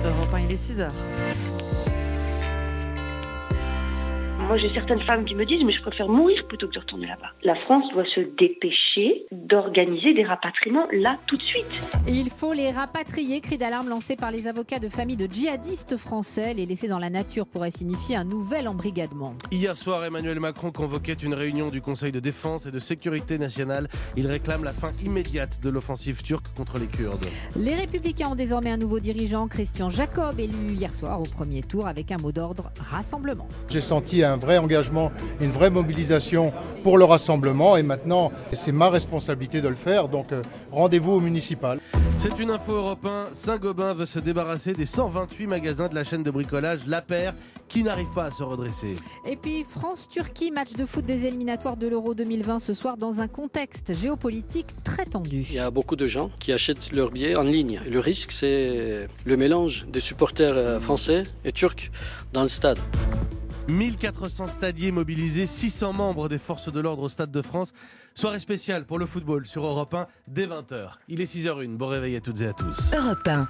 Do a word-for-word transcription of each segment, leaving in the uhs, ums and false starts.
d'Europe un, il est six heures. Moi, j'ai certaines femmes qui me disent « mais je préfère mourir plutôt que de retourner là-bas ». La France doit se dépêcher d'organiser des rapatriements là, tout de suite. Et il faut les rapatrier, cri d'alarme lancé par les avocats de familles de djihadistes français. Les laisser dans la nature pourrait signifier un nouvel embrigadement. Hier soir, Emmanuel Macron convoquait une réunion du Conseil de défense et de sécurité nationale. Il réclame la fin immédiate de l'offensive turque contre les Kurdes. Les Républicains ont désormais un nouveau dirigeant, Christian Jacob, élu hier soir au premier tour avec un mot d'ordre, rassemblement. J'ai senti un vrai engagement, une vraie mobilisation pour le rassemblement et maintenant c'est ma responsabilité de le faire, donc euh, rendez-vous au municipal. C'est une info Europe un. Saint-Gobain veut se débarrasser des cent vingt-huit magasins de la chaîne de bricolage La Paire qui n'arrivent pas à se redresser. Et puis France-Turquie, match de foot des éliminatoires de l'Euro deux mille vingt ce soir dans un contexte géopolitique très tendu. Il y a beaucoup de gens qui achètent leurs billets en ligne. Le risque, c'est le mélange des supporters français et turcs dans le stade. mille quatre cents stadiers mobilisés, six cents membres des forces de l'ordre au Stade de France. Soirée spéciale pour le football sur Europe un dès vingt heures. Il est six heures une. Bon réveil à toutes et à tous. Europe un.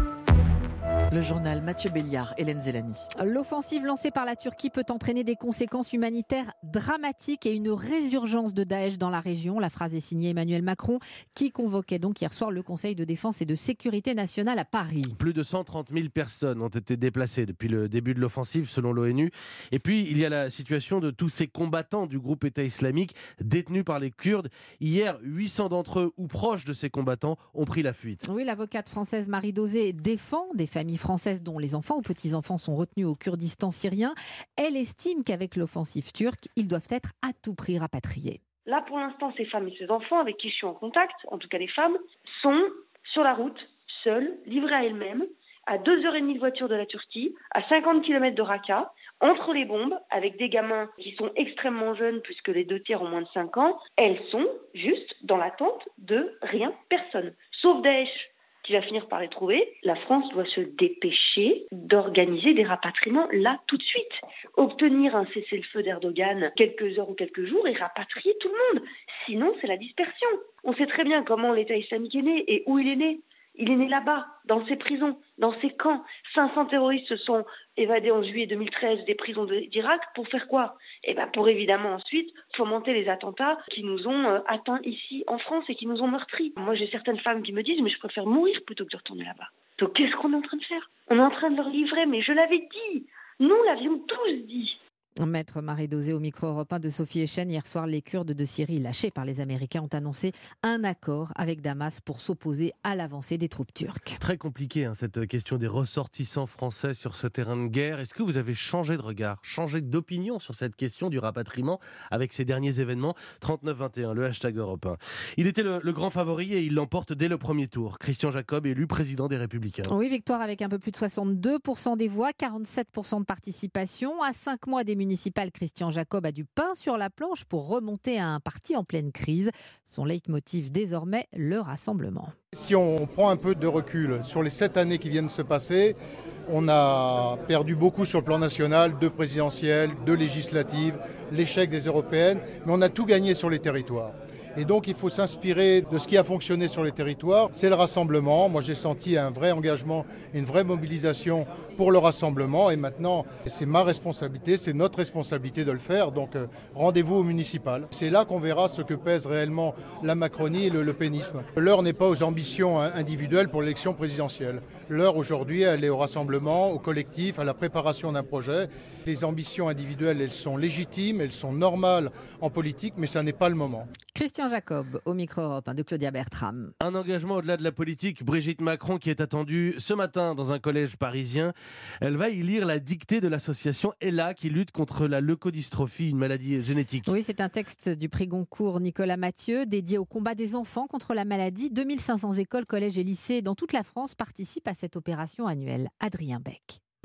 Le journal Mathieu Béliard, Hélène Zélani. L'offensive lancée par la Turquie peut entraîner des conséquences humanitaires dramatiques et une résurgence de Daesh dans la région. La phrase est signée Emmanuel Macron, qui convoquait donc hier soir le Conseil de défense et de sécurité nationale à Paris. Plus de cent trente mille personnes ont été déplacées depuis le début de l'offensive, selon l'ONU. Et puis, il y a la situation de tous ces combattants du groupe État islamique détenus par les Kurdes. Hier, huit cents d'entre eux ou proches de ces combattants ont pris la fuite. Oui, l'avocate française Marie Dosé défend des familles françaises dont les enfants ou petits-enfants sont retenus au Kurdistan syrien. Elle estime qu'avec l'offensive turque, ils doivent être à tout prix rapatriés. Là, pour l'instant, ces femmes et ces enfants avec qui je suis en contact, en tout cas les femmes, sont sur la route, seules, livrées à elles-mêmes, à deux heures trente de voiture de la Turquie, à cinquante kilomètres de Raqqa, entre les bombes, avec des gamins qui sont extrêmement jeunes, puisque les deux tiers ont moins de cinq ans. Elles sont juste dans l'attente de rien, personne, sauf Daesh, qui va finir par les trouver. La France doit se dépêcher d'organiser des rapatriements là, tout de suite. Obtenir un cessez-le-feu d'Erdogan quelques heures ou quelques jours et rapatrier tout le monde. Sinon, c'est la dispersion. On sait très bien comment l'État islamique est né et où il est né. Il est né là-bas, dans ces prisons, dans ces camps. cinq cents terroristes se sont évadés en juillet deux mille treize des prisons d'Irak pour faire quoi ? Eh ben pour évidemment ensuite fomenter les attentats qui nous ont euh, atteints ici en France et qui nous ont meurtris. Moi j'ai certaines femmes qui me disent mais je préfère mourir plutôt que de retourner là-bas. Donc qu'est-ce qu'on est en train de faire ? On est en train de leur livrer, mais je l'avais dit, nous l'avions tous dit. Maître Marie Dosé au micro Europe un de Sophie Echen. Hier soir, les Kurdes de Syrie, lâchés par les Américains, ont annoncé un accord avec Damas pour s'opposer à l'avancée des troupes turques. Très compliqué hein, cette question des ressortissants français sur ce terrain de guerre. Est-ce que vous avez changé de regard, changé d'opinion sur cette question du rapatriement avec ces derniers événements ? trente-neuf vingt et un, le hashtag Europe un. Il était le, le grand favori et il l'emporte dès le premier tour. Christian Jacob, élu président des Républicains. Oui, victoire avec un peu plus de soixante-deux pour cent des voix, quarante-sept pour cent de participation. À cinq mois des municipal, Christian Jacob a du pain sur la planche pour remonter à un parti en pleine crise. Son leitmotiv désormais, le rassemblement. Si on prend un peu de recul sur les sept années qui viennent de se passer, on a perdu beaucoup sur le plan national, deux présidentielles, deux législatives, l'échec des européennes, mais on a tout gagné sur les territoires. Et donc il faut s'inspirer de ce qui a fonctionné sur les territoires, c'est le rassemblement. Moi j'ai senti un vrai engagement, une vraie mobilisation pour le rassemblement et maintenant c'est ma responsabilité, c'est notre responsabilité de le faire, donc euh, rendez-vous au municipal. C'est là qu'on verra ce que pèse réellement la Macronie et le Le Penisme. L'heure n'est pas aux ambitions individuelles pour l'élection présidentielle. L'heure aujourd'hui elle est au rassemblement, au collectif, à la préparation d'un projet. Les ambitions individuelles elles sont légitimes, elles sont normales en politique, mais ça n'est pas le moment. Christian Jacob, au micro Europe un de Claudia Bertram. Un engagement au-delà de la politique, Brigitte Macron qui est attendue ce matin dans un collège parisien. Elle va y lire la dictée de l'association Ella qui lutte contre la leucodystrophie, une maladie génétique. Oui, c'est un texte du prix Goncourt Nicolas Mathieu dédié au combat des enfants contre la maladie. deux mille cinq cents écoles, collèges et lycées dans toute la France participent à cette opération annuelle. Adrien Beck.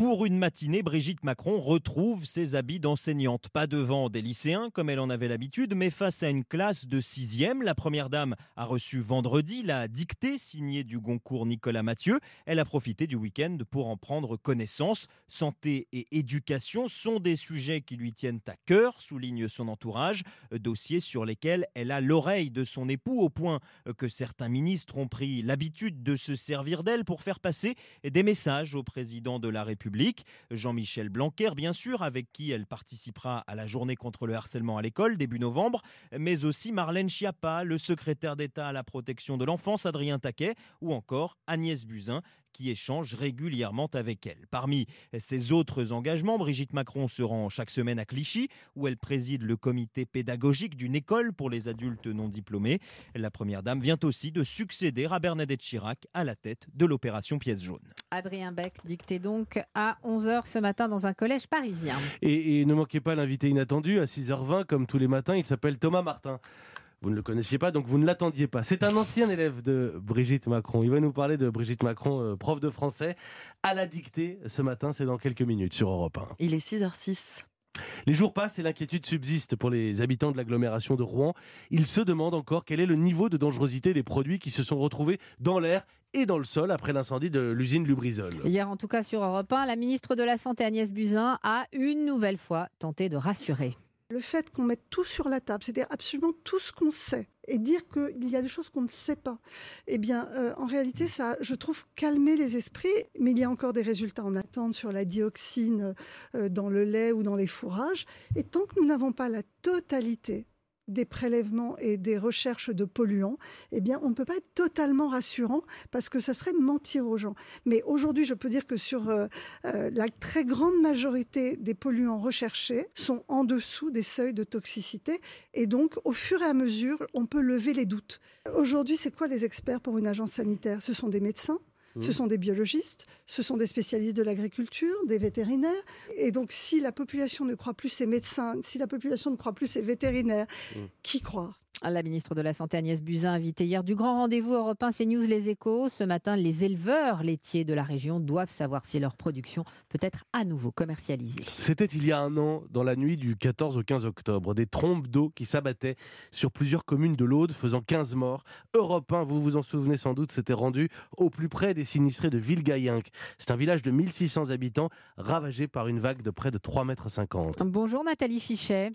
Pour une matinée, Brigitte Macron retrouve ses habits d'enseignante. Pas devant des lycéens comme elle en avait l'habitude, mais face à une classe de sixième. La première dame a reçu vendredi la dictée signée du Goncourt Nicolas Mathieu. Elle a profité du week-end pour en prendre connaissance. Santé et éducation sont des sujets qui lui tiennent à cœur, souligne son entourage. Dossiers sur lesquels elle a l'oreille de son époux, au point que certains ministres ont pris l'habitude de se servir d'elle pour faire passer des messages au président de la République. Jean-Michel Blanquer, bien sûr, avec qui elle participera à la journée contre le harcèlement à l'école début novembre, mais aussi Marlène Schiappa, le secrétaire d'État à la protection de l'enfance Adrien Taquet, ou encore Agnès Buzyn, qui échange régulièrement avec elle. Parmi ses autres engagements, Brigitte Macron se rend chaque semaine à Clichy, où elle préside le comité pédagogique d'une école pour les adultes non diplômés. La première dame vient aussi de succéder à Bernadette Chirac à la tête de l'opération Pièce jaune. Adrien Beck, dicté donc à onze heures ce matin dans un collège parisien. Et, et ne manquez pas l'invité inattendu à six heures vingt, comme tous les matins, il s'appelle Thomas Martin. Vous ne le connaissiez pas, donc vous ne l'attendiez pas. C'est un ancien élève de Brigitte Macron. Il va nous parler de Brigitte Macron, euh, prof de français, à la dictée ce matin. C'est dans quelques minutes sur Europe un. Il est six heures six. Les jours passent et l'inquiétude subsiste pour les habitants de l'agglomération de Rouen. Ils se demandent encore quel est le niveau de dangerosité des produits qui se sont retrouvés dans l'air et dans le sol après l'incendie de l'usine Lubrizol. Hier, en tout cas sur Europe un, la ministre de la Santé Agnès Buzyn a une nouvelle fois tenté de rassurer. Le fait qu'on mette tout sur la table, c'est-à-dire absolument tout ce qu'on sait, et dire qu'il y a des choses qu'on ne sait pas, eh bien, euh, en réalité, ça, je trouve, calmer les esprits. Mais il y a encore des résultats en attente sur la dioxine euh, dans le lait ou dans les fourrages. Et tant que nous n'avons pas la totalité des prélèvements et des recherches de polluants, eh bien, on ne peut pas être totalement rassurant parce que ça serait mentir aux gens. Mais aujourd'hui, je peux dire que sur euh, euh, la très grande majorité des polluants recherchés sont en dessous des seuils de toxicité et donc, au fur et à mesure, on peut lever les doutes. Aujourd'hui, c'est quoi les experts pour une agence sanitaire ? Ce sont des médecins. Ce sont des biologistes, ce sont des spécialistes de l'agriculture, des vétérinaires. Et donc, si la population ne croit plus ses médecins, si la population ne croit plus ses vétérinaires, mmh. qui croit ? La ministre de la Santé Agnès Buzyn, invitée hier du grand rendez-vous Europe un, CNews Les Échos. Ce matin, les éleveurs laitiers de la région doivent savoir si leur production peut être à nouveau commercialisée. C'était il y a un an, dans la nuit du quatorze au quinze octobre, des trombes d'eau qui s'abattaient sur plusieurs communes de l'Aude, faisant quinze morts. Europe un, vous vous en souvenez sans doute, s'était rendu au plus près des sinistrés de Villegayenc. C'est un village de mille six cents habitants, ravagé par une vague de près de trois mètres cinquante. Bonjour Nathalie Fichet.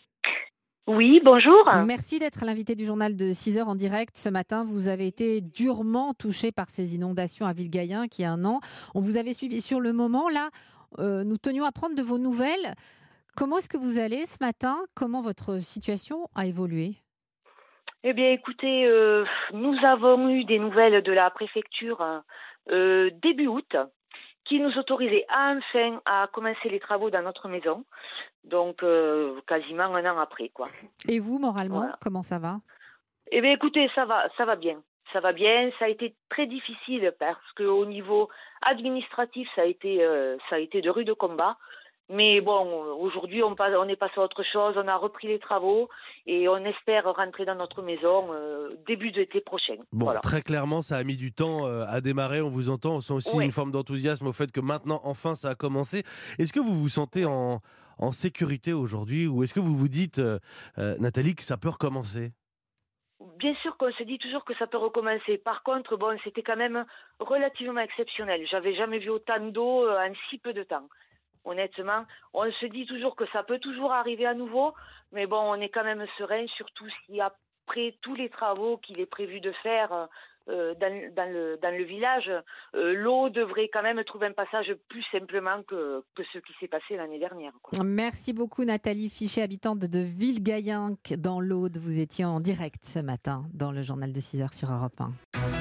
Oui, bonjour. Merci d'être l'invité du journal de six heures en direct. Ce matin, vous avez été durement touché par ces inondations à Villegayenc il y a un an. On vous avait suivi sur le moment. Là, euh, nous tenions à prendre de vos nouvelles. Comment est-ce que vous allez ce matin ? Comment votre situation a évolué ? Eh bien, écoutez, euh, nous avons eu des nouvelles de la préfecture euh, début août qui nous autorisait enfin à commencer les travaux dans notre maison. Donc, euh, quasiment un an après, quoi. Et vous, moralement, voilà. Comment ça va ? Eh bien, écoutez, ça va, ça va bien. Ça va bien. Ça a été très difficile parce qu'au niveau administratif, ça a été, euh, ça a été de rude combat. Mais bon, aujourd'hui, on, passe, on est passé à autre chose. On a repris les travaux et on espère rentrer dans notre maison euh, début de l'été prochain. Bon, voilà. Très clairement, ça a mis du temps euh, à démarrer. On vous entend. On sent aussi oui. une forme d'enthousiasme au fait que maintenant, enfin, ça a commencé. Est-ce que vous vous sentez en, en sécurité aujourd'hui ou est-ce que vous vous dites, euh, euh, Nathalie, que ça peut recommencer ? Bien sûr qu'on se dit toujours que ça peut recommencer. Par contre, bon, c'était quand même relativement exceptionnel. J'avais jamais vu autant d'eau en si peu de temps. Honnêtement, on se dit toujours que ça peut toujours arriver à nouveau, mais bon, on est quand même serein, surtout si après tous les travaux qu'il est prévu de faire euh, dans, dans, le, dans le village, euh, l'eau devrait quand même trouver un passage plus simplement que, que ce qui s'est passé l'année dernière, quoi. Merci beaucoup Nathalie Fichet, habitante de Villegayenc dans l'Aude. Vous étiez en direct ce matin dans le journal de six heures sur Europe un.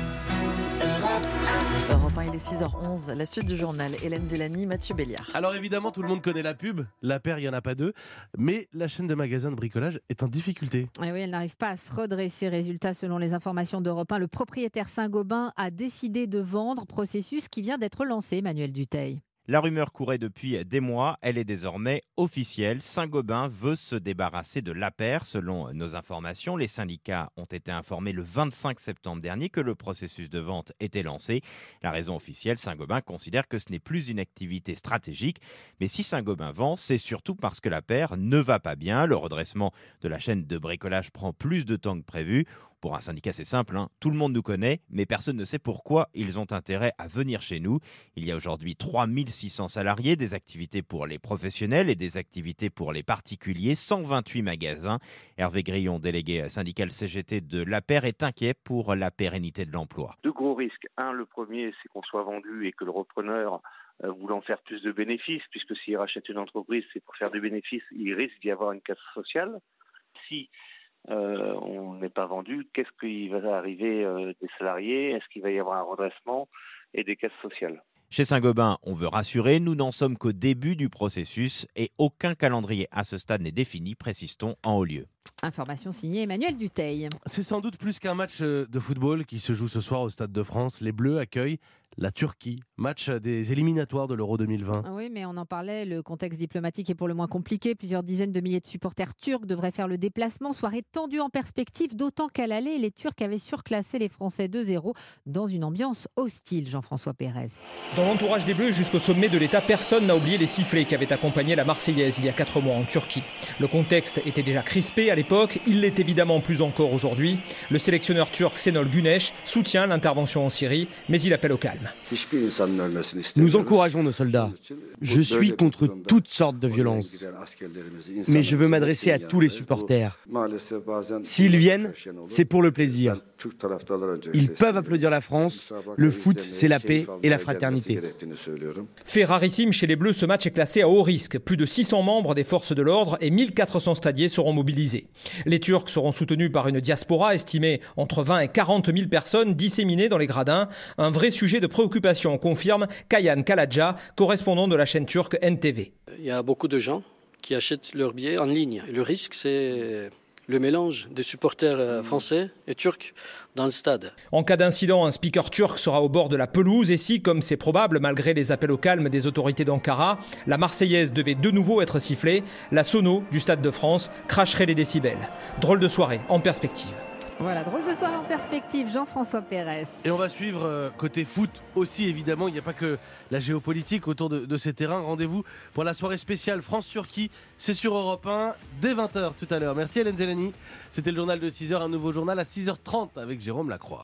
Europe un, il est six heures onze. La suite du journal, Hélène Zélani, Mathieu Béliard. Alors évidemment, tout le monde connaît la pub. La paire, il n'y en a pas deux. Mais la chaîne de magasins de bricolage est en difficulté. Et oui, elle n'arrive pas à se redresser. Résultat, selon les informations d'Europe un, le propriétaire Saint-Gobain a décidé de vendre, processus qui vient d'être lancé, Manuel Dutheil. La rumeur courait depuis des mois, elle est désormais officielle. Saint-Gobain veut se débarrasser de l'A P R. Selon nos informations, les syndicats ont été informés le vingt-cinq septembre dernier que le processus de vente était lancé. La raison officielle, Saint-Gobain considère que ce n'est plus une activité stratégique. Mais si Saint-Gobain vend, c'est surtout parce que l'A P R ne va pas bien. Le redressement de la chaîne de bricolage prend plus de temps que prévu. Pour un syndicat, c'est simple, hein. Tout le monde nous connaît, mais personne ne sait pourquoi ils ont intérêt à venir chez nous. Il y a aujourd'hui trois mille six cents salariés, des activités pour les professionnels et des activités pour les particuliers, cent vingt-huit magasins. Hervé Grillon, délégué syndical C G T de l'A P R, est inquiet pour la pérennité de l'emploi. Deux gros risques. Un, le premier, c'est qu'on soit vendu et que le repreneur, euh, voulant faire plus de bénéfices, puisque s'il rachète une entreprise, c'est pour faire des bénéfices, il risque d'y avoir une casse sociale. Si Euh, on n'est pas vendu, qu'est-ce qui va arriver euh, des salariés? Est-ce qu'il va y avoir un redressement et des caisses sociales? Chez Saint-Gobain, on veut rassurer, nous n'en sommes qu'au début du processus et aucun calendrier à ce stade n'est défini, précise-t-on en haut lieu. Information signée Emmanuel Dutheil. C'est sans doute plus qu'un match de football qui se joue ce soir au Stade de France. Les Bleus accueillent la Turquie, match des éliminatoires de l'Euro deux mille vingt. Oui, mais on en parlait, le contexte diplomatique est pour le moins compliqué. Plusieurs dizaines de milliers de supporters turcs devraient faire le déplacement. Soirée tendue en perspective, d'autant qu'à l'aller, les Turcs avaient surclassé les Français deux zéro dans une ambiance hostile. Jean-François Pérez. Dans l'entourage des Bleus, jusqu'au sommet de l'État, personne n'a oublié les sifflets qui avaient accompagné la Marseillaise il y a quatre mois en Turquie. Le contexte était déjà crispé à l'époque, il l'est évidemment plus encore aujourd'hui. Le sélectionneur turc Şenol Güneş soutient l'intervention en Syrie, mais il appelle au calme. Nous encourageons nos soldats. Je suis contre toutes sortes de violences. Mais je veux m'adresser à tous les supporters. S'ils viennent, c'est pour le plaisir. Ils peuvent applaudir la France. Le foot, c'est la paix et la fraternité. Fait rarissime chez les Bleus, ce match est classé à haut risque. Plus de six cents membres des forces de l'ordre et mille quatre cents stadiers seront mobilisés. Les Turcs seront soutenus par une diaspora estimée entre vingt et quarante mille personnes disséminées dans les gradins. Un vrai sujet de préoccupation, confirme Kayan Kaladja, correspondant de la chaîne turque N T V. Il y a beaucoup de gens qui achètent leurs billets en ligne. Le risque, c'est le mélange des supporters français et turcs dans le stade. En cas d'incident, un speaker turc sera au bord de la pelouse et si, comme c'est probable, malgré les appels au calme des autorités d'Ankara, la Marseillaise devait de nouveau être sifflée, la sono du Stade de France cracherait les décibels. Drôle de soirée en perspective. Voilà, drôle de soirée en perspective, Jean-François Pérez. Et on va suivre euh, côté foot aussi, évidemment. Il n'y a pas que la géopolitique autour de, de ces terrains. Rendez-vous pour la soirée spéciale France-Turquie. C'est sur Europe un, dès vingt heures tout à l'heure. Merci Hélène Zélani. C'était le journal de six heures, un nouveau journal à six heures trente avec Jérôme Lacroix.